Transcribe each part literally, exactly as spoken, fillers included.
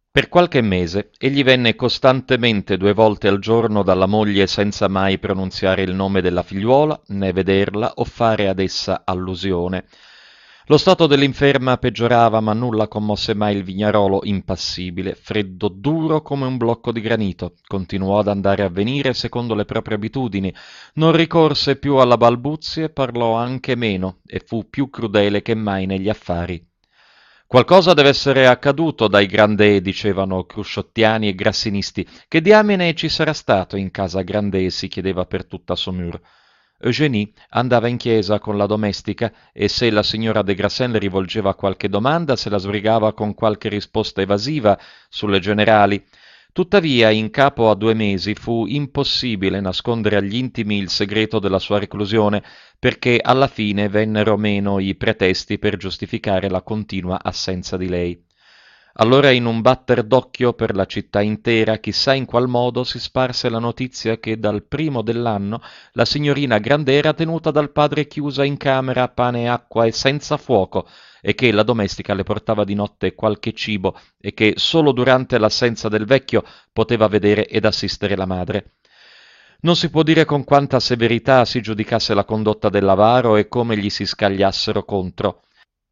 Per qualche mese egli venne costantemente due volte al giorno dalla moglie senza mai pronunziare il nome della figliuola, né vederla o fare ad essa allusione. Lo stato dell'inferma peggiorava, ma nulla commosse mai il Vignarolo impassibile, freddo duro come un blocco di granito. Continuò ad andare e a venire secondo le proprie abitudini, non ricorse più alla balbuzie, parlò anche meno e fu più crudele che mai negli affari. Qualcosa deve essere accaduto dai Grandè, dicevano crusciottiani e grassinisti. Che diamine ci sarà stato in casa Grandè, si chiedeva per tutta Saumur. Eugénie andava in chiesa con la domestica e se la signora de Grassen le rivolgeva qualche domanda, se la sbrigava con qualche risposta evasiva sulle generali. Tuttavia, in capo a due mesi fu impossibile nascondere agli intimi il segreto della sua reclusione, perché alla fine vennero meno i pretesti per giustificare la continua assenza di lei. Allora in un batter d'occhio per la città intera, chissà in qual modo si sparse la notizia che dal primo dell'anno la signorina Grande era tenuta dal padre chiusa in camera a pane e acqua e senza fuoco, e che la domestica le portava di notte qualche cibo e che solo durante l'assenza del vecchio poteva vedere ed assistere la madre. Non si può dire con quanta severità si giudicasse la condotta dell'avaro e come gli si scagliassero contro.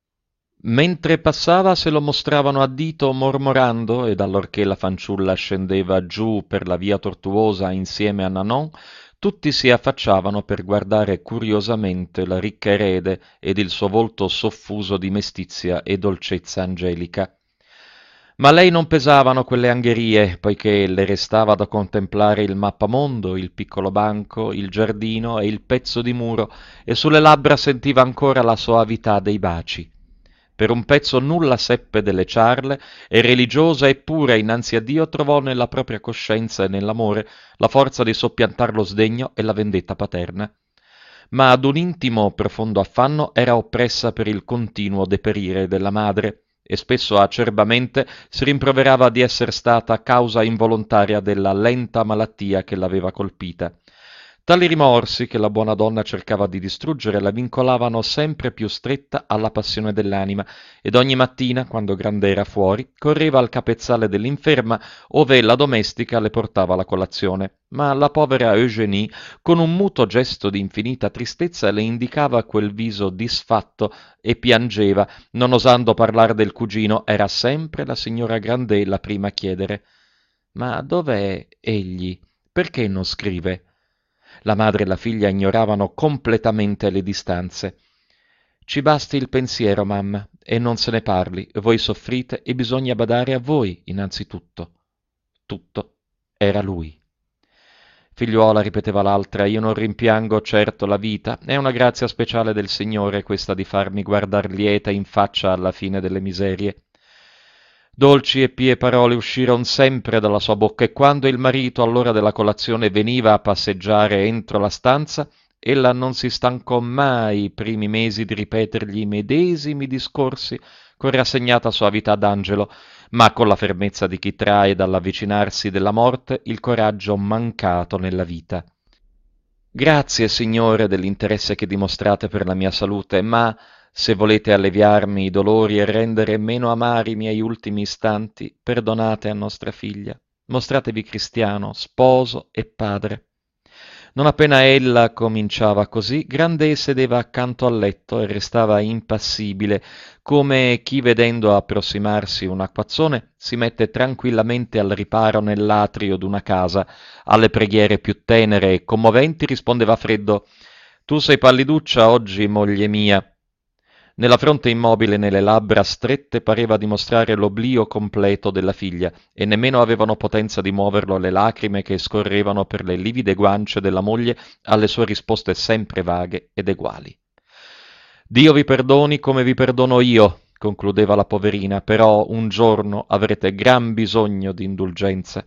Mentre passava se lo mostravano a dito mormorando, ed allorché la fanciulla scendeva giù per la via tortuosa insieme a Nanon, tutti si affacciavano per guardare curiosamente la ricca erede ed il suo volto soffuso di mestizia e dolcezza angelica. Ma a lei non pesavano quelle angherie, poiché le restava da contemplare il mappamondo, il piccolo banco, il giardino e il pezzo di muro, e sulle labbra sentiva ancora la soavità dei baci. Per un pezzo nulla seppe delle ciarle, e religiosa e pura innanzi a Dio trovò nella propria coscienza e nell'amore la forza di soppiantar lo sdegno e la vendetta paterna. Ma ad un intimo profondo affanno era oppressa per il continuo deperire della madre, e spesso acerbamente si rimproverava di essere stata causa involontaria della lenta malattia che l'aveva colpita. Tali rimorsi che la buona donna cercava di distruggere la vincolavano sempre più stretta alla passione dell'anima, ed ogni mattina, quando Grande era fuori, correva al capezzale dell'inferma, ove la domestica le portava la colazione. Ma la povera Eugénie, con un muto gesto di infinita tristezza, le indicava quel viso disfatto e piangeva, non osando parlare del cugino. Era sempre la signora Grandet la prima a chiedere: «Ma dov'è egli? Perché non scrive?» La madre e la figlia ignoravano completamente le distanze. «Ci basti il pensiero, mamma, e non se ne parli. Voi soffrite e bisogna badare a voi innanzitutto». Tutto era lui. «Figliuola», ripeteva l'altra, «io non rimpiango certo la vita. È una grazia speciale del Signore questa di farmi guardar lieta in faccia alla fine delle miserie». Dolci e pie parole usciron sempre dalla sua bocca, e quando il marito all'ora della colazione veniva a passeggiare entro la stanza, ella non si stancò mai i primi mesi di ripetergli i medesimi discorsi con rassegnata soavità d'angelo, ma con la fermezza di chi trae dall'avvicinarsi della morte il coraggio mancato nella vita. «Grazie, Signore, dell'interesse che dimostrate per la mia salute, ma se volete alleviarmi i dolori e rendere meno amari i miei ultimi istanti, perdonate a nostra figlia. Mostratevi cristiano, sposo e padre». Non appena ella cominciava così, Grandet sedeva accanto al letto e restava impassibile, come chi vedendo approssimarsi un acquazzone si mette tranquillamente al riparo nell'atrio d'una casa. Alle preghiere più tenere e commoventi rispondeva freddo: «Tu sei palliduccia oggi, moglie mia». Nella fronte immobile e nelle labbra strette pareva dimostrare l'oblio completo della figlia, e nemmeno avevano potenza di muoverlo le lacrime che scorrevano per le livide guance della moglie alle sue risposte sempre vaghe ed eguali. «Dio vi perdoni come vi perdono io», concludeva la poverina, «però un giorno avrete gran bisogno di indulgenza».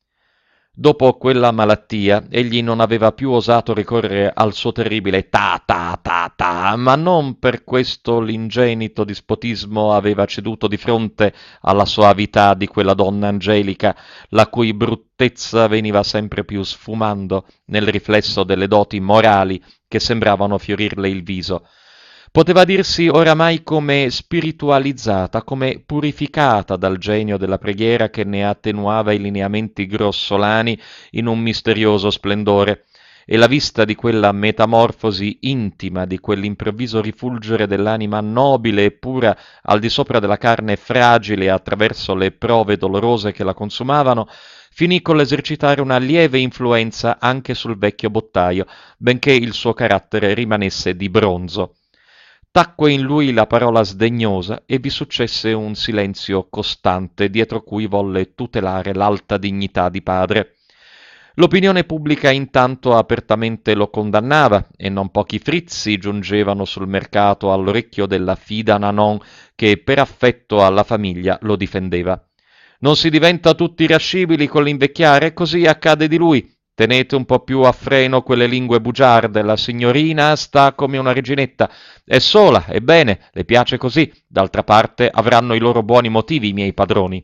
Dopo quella malattia egli non aveva più osato ricorrere al suo terribile ta ta ta ta, ma non per questo l'ingenito dispotismo aveva ceduto di fronte alla soavità di quella donna angelica, la cui bruttezza veniva sempre più sfumando nel riflesso delle doti morali che sembravano fiorirle il viso. Poteva dirsi oramai come spiritualizzata, come purificata dal genio della preghiera che ne attenuava i lineamenti grossolani in un misterioso splendore, e la vista di quella metamorfosi intima, di quell'improvviso rifulgere dell'anima nobile e pura al di sopra della carne fragile attraverso le prove dolorose che la consumavano, finì con l'esercitare una lieve influenza anche sul vecchio bottaio, benché il suo carattere rimanesse di bronzo. Tacque in lui la parola sdegnosa e vi successe un silenzio costante, dietro cui volle tutelare l'alta dignità di padre. L'opinione pubblica intanto apertamente lo condannava e non pochi frizzi giungevano sul mercato all'orecchio della fida Nanon che per affetto alla famiglia lo difendeva. Non si diventa tutti irascibili con l'invecchiare, così accade di lui. Tenete un po' più a freno quelle lingue bugiarde, la signorina sta come una reginetta, è sola, ebbene, le piace così, d'altra parte avranno i loro buoni motivi i miei padroni.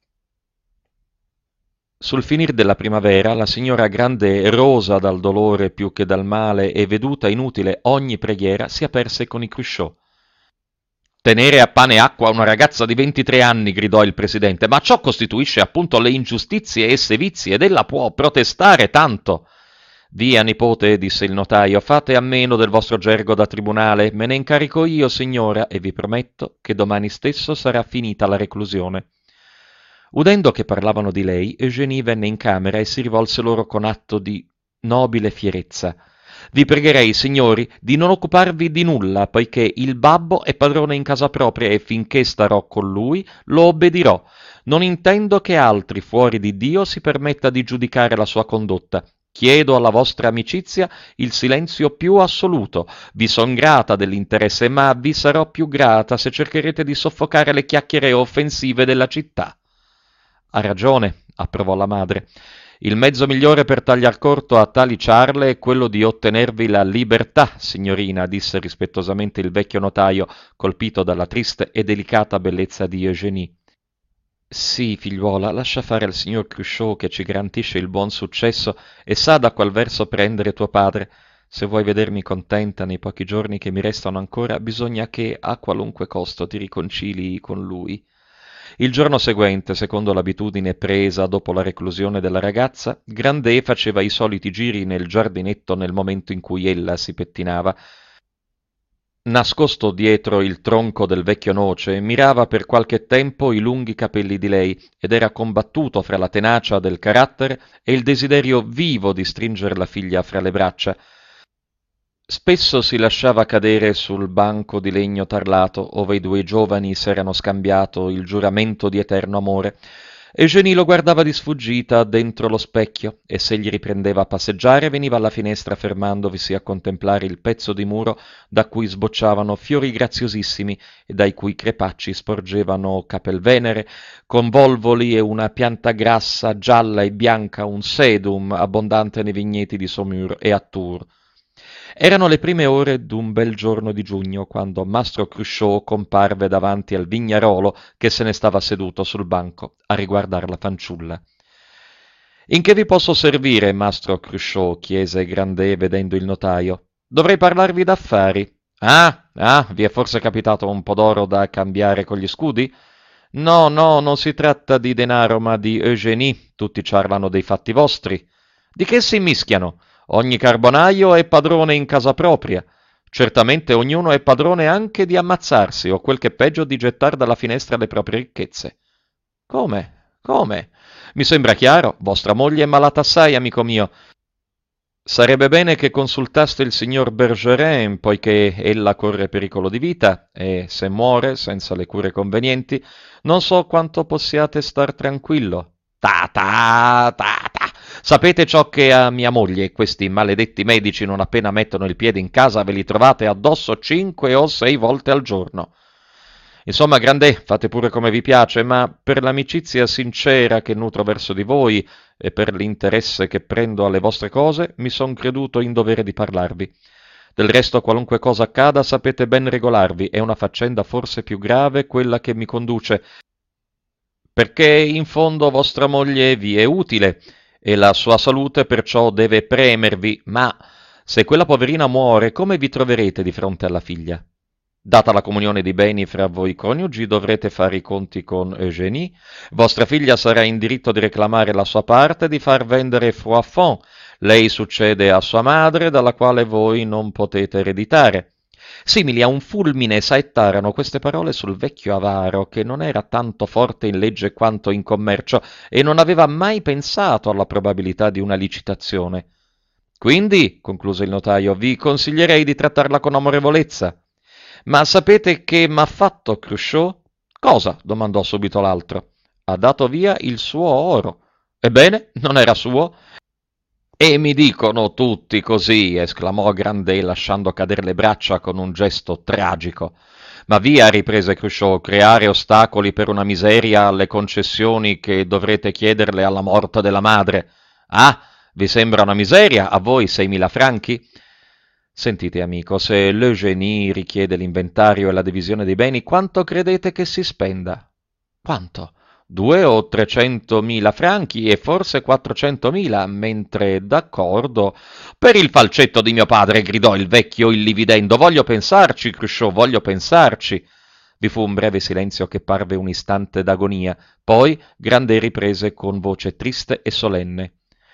Sul finir della primavera, la signora Grande, rosa dal dolore più che dal male e veduta inutile ogni preghiera, si aperse con i Cruchot. Tenere a pane e acqua una ragazza di ventitré anni, gridò il presidente, ma ciò costituisce appunto le ingiustizie e sevizie ed ella può protestare tanto. Via, nipote, disse il notaio, fate a meno del vostro gergo da tribunale, me ne incarico io, signora, e vi prometto che domani stesso sarà finita la reclusione. Udendo che parlavano di lei, Eugénie venne in camera e si rivolse loro con atto di nobile fierezza. Vi pregherei, signori, di non occuparvi di nulla, poiché il babbo è padrone in casa propria e finché starò con lui lo obbedirò. Non intendo che altri fuori di Dio si permetta di giudicare la sua condotta. Chiedo alla vostra amicizia il silenzio più assoluto. Vi son grata dell'interesse, ma vi sarò più grata se cercherete di soffocare le chiacchiere offensive della città. Ha ragione, approvò la madre. Il mezzo migliore per tagliar corto a tali ciarle è quello di ottenervi la libertà, signorina, disse rispettosamente il vecchio notaio, colpito dalla triste e delicata bellezza di Eugénie. Sì, figliuola, lascia fare al signor Cruchot che ci garantisce il buon successo e sa da qual verso prendere tuo padre. Se vuoi vedermi contenta nei pochi giorni che mi restano ancora, bisogna che, a qualunque costo, ti riconcilii con lui. Il giorno seguente, secondo l'abitudine presa dopo la reclusione della ragazza, Grandet faceva i soliti giri nel giardinetto nel momento in cui ella si pettinava. Nascosto dietro il tronco del vecchio noce, mirava per qualche tempo i lunghi capelli di lei ed era combattuto fra la tenacia del carattere e il desiderio vivo di stringer la figlia fra le braccia. Spesso si lasciava cadere sul banco di legno tarlato, ove i due giovani s'erano scambiato il giuramento di eterno amore. Eugénie lo guardava di sfuggita dentro lo specchio e se gli riprendeva a passeggiare veniva alla finestra fermandovisi a contemplare il pezzo di muro da cui sbocciavano fiori graziosissimi e dai cui crepacci sporgevano capelvenere, convolvoli e una pianta grassa, gialla e bianca, un sedum abbondante nei vigneti di Saumur e a Tours. Erano le prime ore d'un bel giorno di giugno, quando mastro Cruchot comparve davanti al vignarolo che se ne stava seduto sul banco a riguardar la fanciulla. «In che vi posso servire, mastro Cruchot?» chiese Grandet vedendo il notaio. «Dovrei parlarvi d'affari». «Ah, ah, vi è forse capitato un po' d'oro da cambiare con gli scudi?» «No, no, non si tratta di denaro, ma di Eugénie. Tutti ciarlano dei fatti vostri». «Di che si mischiano?» Ogni carbonaio è padrone in casa propria. Certamente ognuno è padrone anche di ammazzarsi, o quel che è peggio di gettar dalla finestra le proprie ricchezze. Come? Come? Mi sembra chiaro, vostra moglie è malata assai, amico mio. Sarebbe bene che consultaste il signor Bergerin, poiché ella corre pericolo di vita, e se muore senza le cure convenienti, non so quanto possiate star tranquillo. Ta ta ta ta. Sapete ciò che ha mia moglie? Questi maledetti medici non appena mettono il piede in casa ve li trovate addosso cinque o sei volte al giorno. Insomma, Grandet, fate pure come vi piace, ma per l'amicizia sincera che nutro verso di voi e per l'interesse che prendo alle vostre cose, mi son creduto in dovere di parlarvi. Del resto, qualunque cosa accada, sapete ben regolarvi, è una faccenda forse più grave quella che mi conduce, perché in fondo vostra moglie vi è utile, e la sua salute perciò deve premervi, ma se quella poverina muore, come vi troverete di fronte alla figlia? Data la comunione di beni fra voi coniugi, dovrete fare i conti con Eugénie. Vostra figlia sarà in diritto di reclamare la sua parte e di far vendere Froidfond. Lei succede a sua madre, dalla quale voi non potete ereditare. Simili a un fulmine saettarono queste parole sul vecchio avaro, che non era tanto forte in legge quanto in commercio e non aveva mai pensato alla probabilità di una licitazione. Quindi, concluse il notaio, vi consiglierei di trattarla con amorevolezza. Ma sapete che m'ha fatto Cruchot? Cosa? Domandò subito l'altro. Ha dato via il suo oro. Ebbene, non era suo? E mi dicono tutti così, esclamò Grandet lasciando cadere le braccia con un gesto tragico. Ma via, riprese Cruchot, creare ostacoli per una miseria alle concessioni che dovrete chiederle alla morte della madre. Ah, vi sembra una miseria? A voi seimila franchi? Sentite, amico, se l'Eugénie richiede l'inventario e la divisione dei beni, quanto credete che si spenda? Quanto? Due o trecentomila franchi e forse quattrocentomila, mentre d'accordo. Per il falcetto di mio padre, gridò il vecchio illividendo. Voglio pensarci, Cruchot, voglio pensarci. Vi fu un breve silenzio che parve un istante d'agonia. Poi Grandet riprese con voce triste e solenne.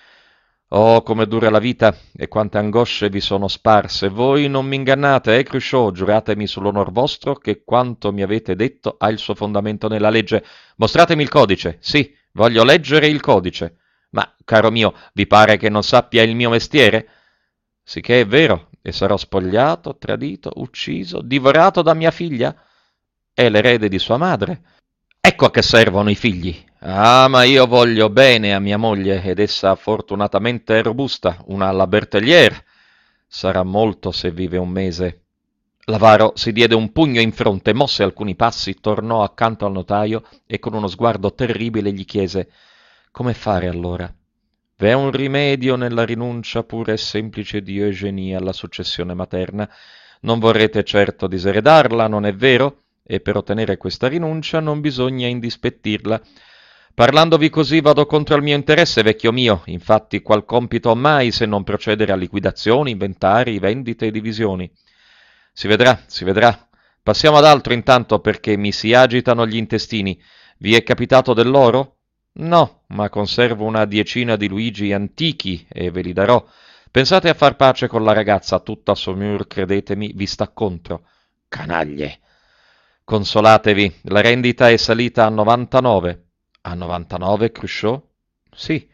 Oh, come dura la vita e quante angosce vi sono sparse. Voi non mi ingannate, eh, Cruchot? Giuratemi sull'onor vostro che quanto mi avete detto ha il suo fondamento nella legge. Mostratemi il codice. Sì, voglio leggere il codice. Ma, caro mio, vi pare che non sappia il mio mestiere? Sicché è vero, e sarò spogliato, tradito, ucciso, divorato da mia figlia? È l'erede di sua madre. Ecco a che servono i figli. Ah, ma io voglio bene a mia moglie ed essa fortunatamente è robusta, una alla Bertellière. Sarà molto se vive un mese. L'avaro si diede un pugno in fronte, mosse alcuni passi, tornò accanto al notaio e con uno sguardo terribile gli chiese: come fare allora? V'è un rimedio nella rinuncia pura e semplice di Eugénie alla successione materna. Non vorrete certo diseredarla, non è vero? E per ottenere questa rinuncia non bisogna indispettirla. Parlandovi così vado contro il mio interesse, vecchio mio, infatti qual compito ho mai se non procedere a liquidazioni, inventari, vendite e divisioni? Si vedrà, si vedrà. Passiamo ad altro intanto perché mi si agitano gli intestini. Vi è capitato dell'oro? No, ma conservo una decina di Luigi antichi e ve li darò. Pensate a far pace con la ragazza, tutta Saumur, credetemi, vi sta contro. Canaglie! Consolatevi, la rendita è salita a novantanove. A novantanove, Cruchot? Sì.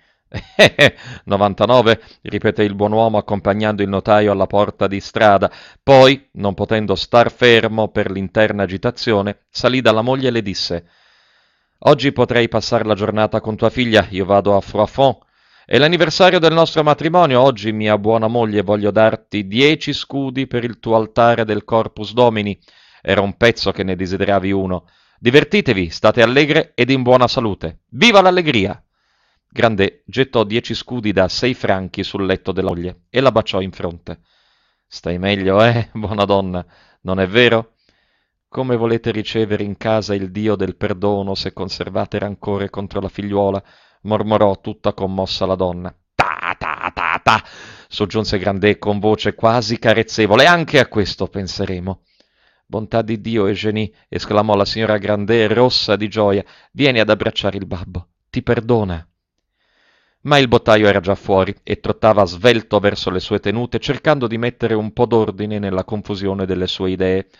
novantanove, ripeté il buon uomo accompagnando il notaio alla porta di strada. Poi, non potendo star fermo per l'interna agitazione, salì dalla moglie e le disse: oggi potrei passare la giornata con tua figlia, io vado a Froidfond. È l'anniversario del nostro matrimonio, oggi, mia buona moglie, voglio darti dieci scudi per il tuo altare del Corpus Domini. Era un pezzo che ne desideravi uno. Divertitevi, state allegre ed in buona salute. Viva l'allegria! Grandet gettò dieci scudi da sei franchi sul letto della moglie e la baciò in fronte. Stai meglio, eh, buona donna, non è vero? Come volete ricevere in casa il Dio del perdono se conservate rancore contro la figliuola? Mormorò tutta commossa la donna. Ta ta ta ta, soggiunse Grandet con voce quasi carezzevole. Anche a questo penseremo. Bontà di Dio, Eugénie, esclamò la signora Grandet rossa di gioia. Vieni ad abbracciare il babbo. Ti perdona. Ma il bottaio era già fuori e trottava svelto verso le sue tenute, cercando di mettere un po' d'ordine nella confusione delle sue idee.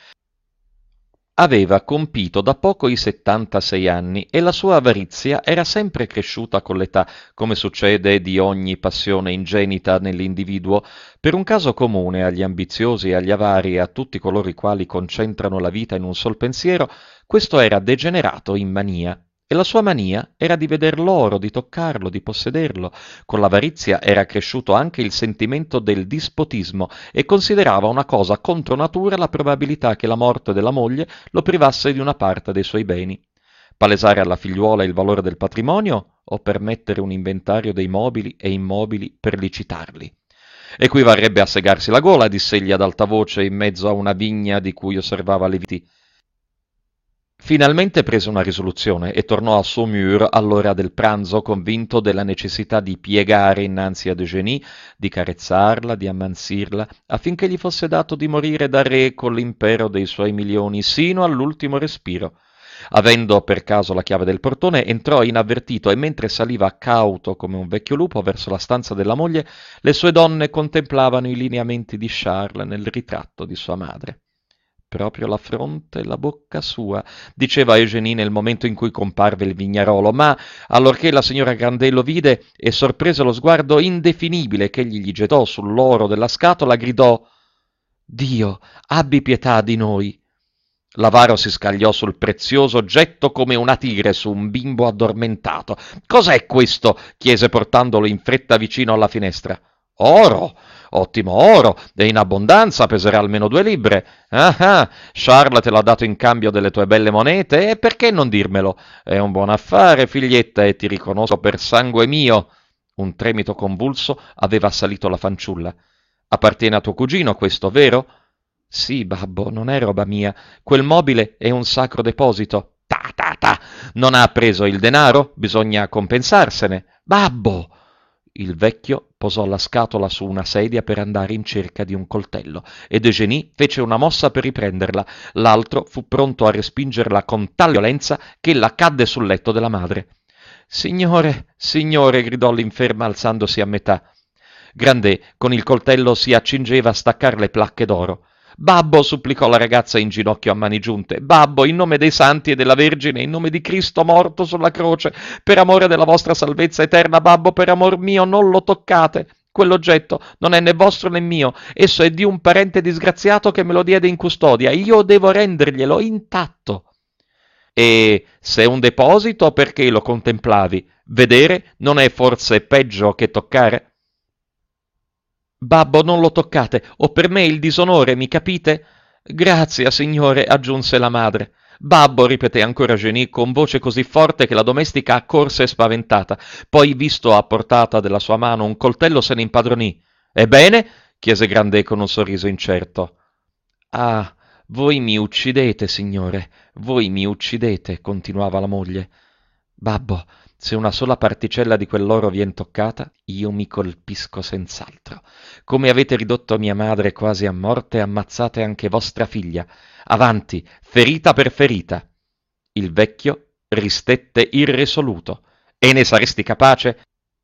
Aveva compito da poco i settantasei anni e la sua avarizia era sempre cresciuta con l'età, come succede di ogni passione ingenita nell'individuo, per un caso comune agli ambiziosi, agli avari e a tutti coloro i quali concentrano la vita in un sol pensiero. Questo era degenerato in mania. E la sua mania era di veder l'oro, di toccarlo, di possederlo. Con l'avarizia era cresciuto anche il sentimento del dispotismo e considerava una cosa contro natura la probabilità che la morte della moglie lo privasse di una parte dei suoi beni. Palesare alla figliuola il valore del patrimonio o permettere un inventario dei mobili e immobili per licitarli. Equivarrebbe a segarsi la gola, diss'egli ad alta voce in mezzo a una vigna di cui osservava le viti. Finalmente prese una risoluzione e tornò a Saumur all'ora del pranzo, convinto della necessità di piegare innanzi ad Eugénie, di carezzarla, di ammansirla, affinché gli fosse dato di morire da re con l'impero dei suoi milioni sino all'ultimo respiro. Avendo per caso la chiave del portone, entrò inavvertito e mentre saliva cauto come un vecchio lupo verso la stanza della moglie, le sue donne contemplavano i lineamenti di Charles nel ritratto di sua madre. Proprio la fronte e la bocca sua, diceva Eugénie nel momento in cui comparve il Vignarolo, ma allorché la signora Grandet lo vide e sorprese lo sguardo indefinibile ch'egli gli gettò sull'oro della scatola, gridò «Dio, abbi pietà di noi!» L'avaro si scagliò sul prezioso oggetto come una tigre su un bimbo addormentato. «Cos'è questo?» chiese portandolo in fretta vicino alla finestra. «Oro! Ottimo oro! E in abbondanza, peserà almeno due libbre. Ah ah, Charles te l'ha dato in cambio delle tue belle monete, e perché non dirmelo? È un buon affare, figlietta, e ti riconosco per sangue mio!» Un tremito convulso aveva assalito la fanciulla. «Appartiene a tuo cugino questo, vero?» «Sì, babbo, non è roba mia. Quel mobile è un sacro deposito». «Ta, ta, ta! Non ha preso il denaro? Bisogna compensarsene». «Babbo!» Il vecchio posò la scatola su una sedia per andare in cerca di un coltello, ed Eugénie fece una mossa per riprenderla. L'altro fu pronto a respingerla con tal violenza che ella cadde sul letto della madre. «Signore, signore!» gridò l'inferma alzandosi a metà. Grandet con il coltello si accingeva a staccar le placche d'oro. «Babbo!» supplicò la ragazza in ginocchio a mani giunte. «Babbo, in nome dei santi e della Vergine, in nome di Cristo morto sulla croce, per amore della vostra salvezza eterna, babbo, per amor mio, non lo toccate! Quell'oggetto non è né vostro né mio, esso è di un parente disgraziato che me lo diede in custodia, io devo renderglielo intatto!» «E se è un deposito, perché lo contemplavi? Vedere non è forse peggio che toccare?» «Babbo, non lo toccate, o per me il disonore, mi capite?» «Grazia, signore», aggiunse la madre. «Babbo», ripeté ancora Eugénie con voce così forte che la domestica accorse spaventata. Poi, visto a portata della sua mano un coltello, se ne impadronì. «Ebbene?» chiese Grandet con un sorriso incerto. «Ah, voi mi uccidete, signore, voi mi uccidete», continuava la moglie. «Babbo, se una sola particella di quell'oro vien toccata, io mi colpisco senz'altro. Come avete ridotto mia madre quasi a morte, ammazzate anche vostra figlia. Avanti, ferita per ferita!» Il vecchio ristette irresoluto. «E ne saresti capace?»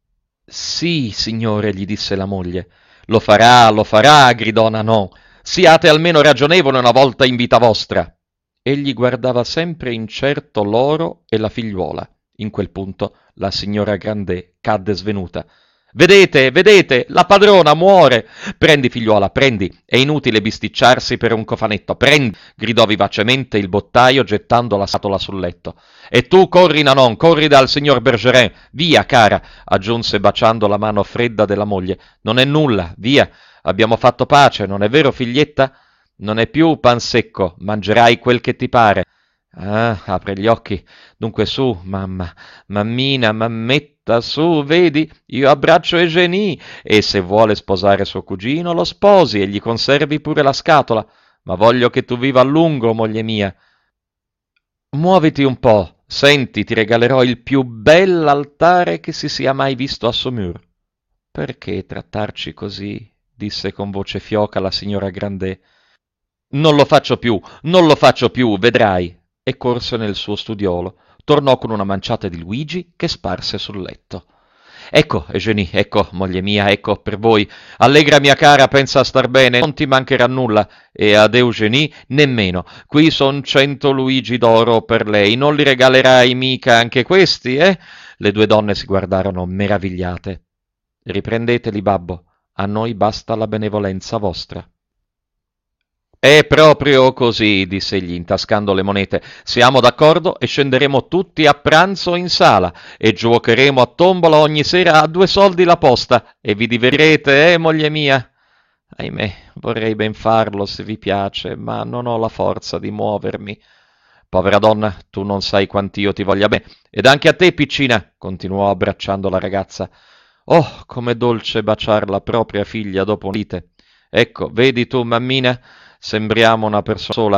«Sì, signore», gli disse la moglie. «Lo farà, lo farà», gridò Nanon. «Siate almeno ragionevole una volta in vita vostra!» Egli guardava sempre incerto l'oro e la figliuola. In quel punto la signora Grandet cadde svenuta. «Vedete, vedete, la padrona muore! Prendi, figliuola, prendi, è inutile bisticciarsi per un cofanetto, prendi!» gridò vivacemente il bottaio gettando la scatola sul letto. «E tu corri, Nanon, corri dal signor Bergerin, via, cara!» aggiunse baciando la mano fredda della moglie. «Non è nulla, via, abbiamo fatto pace, non è vero, figlietta? Non è più pan secco, mangerai quel che ti pare. Ah, apre gli occhi. Dunque su, mamma, mammina, mammetta, su, vedi, io abbraccio Eugénie, e se vuole sposare suo cugino lo sposi e gli conservi pure la scatola, ma voglio che tu viva a lungo, moglie mia. Muoviti un po', senti, ti regalerò il più bell'altare che si sia mai visto a Saumur». «Perché trattarci così?» disse con voce fioca la signora Grandet. «Non lo faccio più, non lo faccio più, vedrai!» E corse nel suo studiolo. Tornò con una manciata di Luigi che sparse sul letto. «Ecco, Eugénie, ecco, moglie mia, ecco per voi. Allegra mia cara, pensa a star bene, non ti mancherà nulla. E ad Eugénie nemmeno. Qui son cento Luigi d'oro per lei. Non li regalerai mica anche questi, eh?» Le due donne si guardarono meravigliate. «Riprendeteli, babbo. A noi basta la benevolenza vostra». «È proprio così», diss'egli intascando le monete. «Siamo d'accordo e scenderemo tutti a pranzo in sala e giuocheremo a tombola ogni sera a due soldi la posta e vi divertirete, eh, moglie mia?» «Ahimè, vorrei ben farlo se vi piace, ma non ho la forza di muovermi». «Povera donna, tu non sai quant'io ti voglia bene. Ed anche a te, piccina», continuò abbracciando la ragazza. «Oh, com'è dolce baciar la propria figlia dopo una lite. Ecco, vedi tu, mammina, sembriamo una persona sola.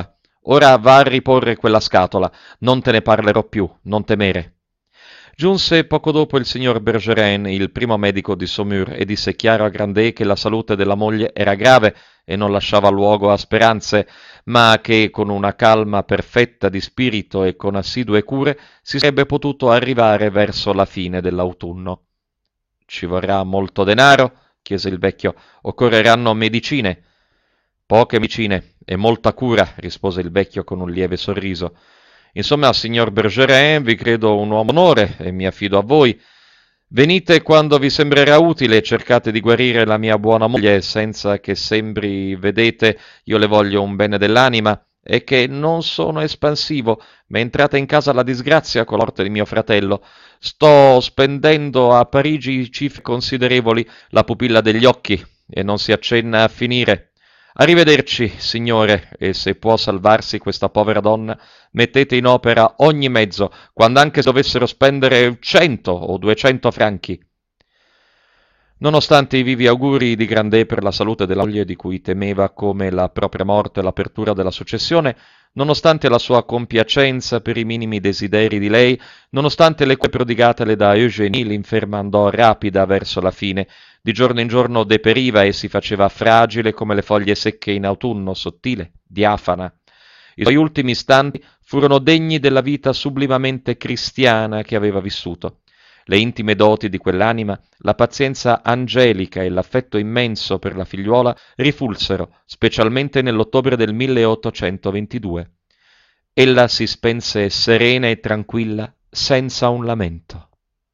Ora va a riporre quella scatola, non te ne parlerò più, non temere. Giunse poco dopo il signor Bergerain, il primo medico di Saumur, e disse chiaro a Grandet che la salute della moglie era grave e non lasciava luogo a speranze, ma che con una calma perfetta di spirito e con assidue cure si sarebbe potuto arrivare verso la fine dell'autunno. Ci vorrà molto denaro? Chiese il vecchio. Occorreranno medicine. Poche medicine e molta cura, rispose il vecchio con un lieve sorriso. Insomma, signor Bergerain, vi credo un uomo d'onore e mi affido a voi. Venite quando vi sembrerà utile e cercate di guarire la mia buona moglie senza che sembri, vedete, io le voglio un bene dell'anima e che non sono espansivo, ma è entrata in casa la disgrazia con l'orte di mio fratello. Sto spendendo a Parigi cifre considerevoli, la pupilla degli occhi, e non si accenna a finire. Arrivederci, signore, e se può salvarsi questa povera donna, mettete in opera ogni mezzo, quando anche dovessero spendere cento o duecento franchi. Nonostante i vivi auguri di Grandet per la salute della moglie, di cui temeva come la propria morte l'apertura della successione, nonostante la sua compiacenza per i minimi desideri di lei, nonostante le cure prodigatele da Eugénie, l'inferma andò rapida verso la fine. Di giorno in giorno deperiva e si faceva fragile come le foglie secche in autunno, sottile, diafana. I suoi ultimi istanti furono degni della vita sublimamente cristiana che aveva vissuto. Le intime doti di quell'anima, la pazienza angelica e l'affetto immenso per la figliuola rifulsero, specialmente nell'ottobre del milleottocentoventidue. Ella si spense serena e tranquilla, senza un lamento.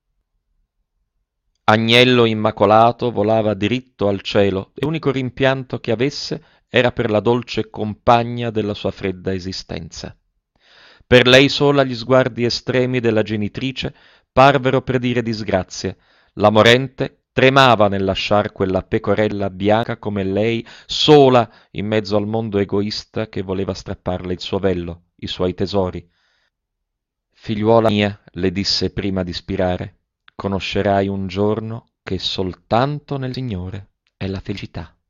Agnello immacolato volava diritto al cielo e l'unico rimpianto che avesse era per la dolce compagna della sua fredda esistenza. Per lei sola gli sguardi estremi della genitrice parvero predire disgrazie. La morente tremava nel lasciar quella pecorella bianca come lei, sola in mezzo al mondo egoista che voleva strapparle il suo vello, i suoi tesori. Figliuola mia, le disse prima di spirare, conoscerai un giorno che soltanto nel Signore è la felicità.